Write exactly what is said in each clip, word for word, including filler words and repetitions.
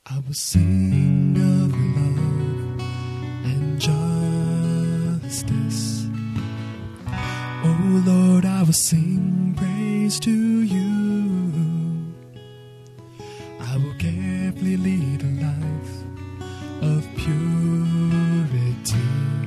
I will sing of love and justice. Oh Lord, I will sing praise to you. I will carefully lead a life of purity.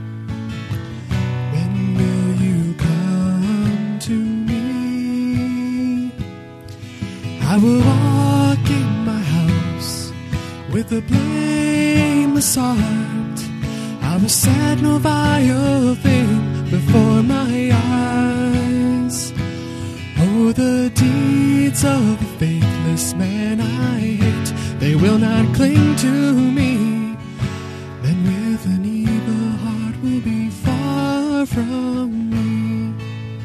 When will you come to me? I will walk in my house with a blameless heart. I will set no vile thing before my eyes. Oh, the deeds of the faithless man I hate, they will not cling to me. Men with an evil heart will be far from me.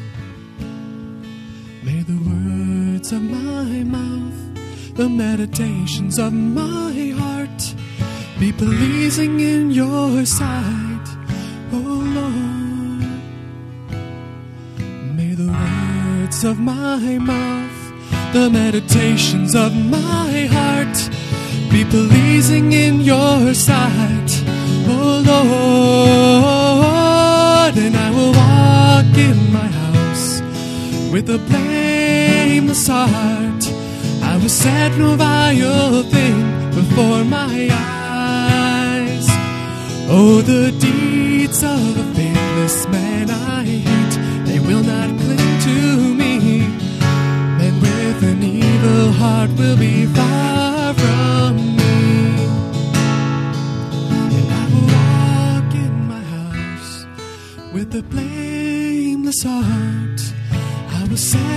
May the words of my mouth, the meditations of my heart, be pleasing in your sight, oh Lord. May the words of my mouth, the meditations of my heart, be pleasing in your sight, oh Lord. And I will walk in my house with a blameless heart. I will set no vile thing before my eyes. Oh, the deeds of a faithless man I hate, they will not cling to me. Men with an evil heart will be far from me. And I will walk in my house with a blameless heart. I will set